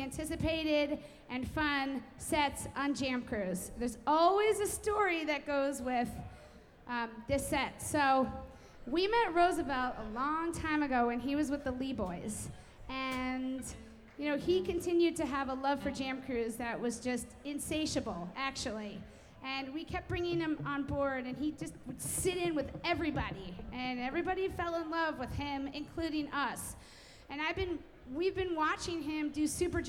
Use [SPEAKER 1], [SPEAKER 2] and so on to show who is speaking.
[SPEAKER 1] anticipated and fun sets on Jam Cruise. There's always a story that goes with this set. So we met Roosevelt a long time ago when he was with the Lee Boys. And he continued to have a love for Jam Cruise that was just insatiable, actually. And we kept bringing him on board, and he just would sit in with everybody. And everybody fell in love with him, including us. And we've been watching him do Super Jam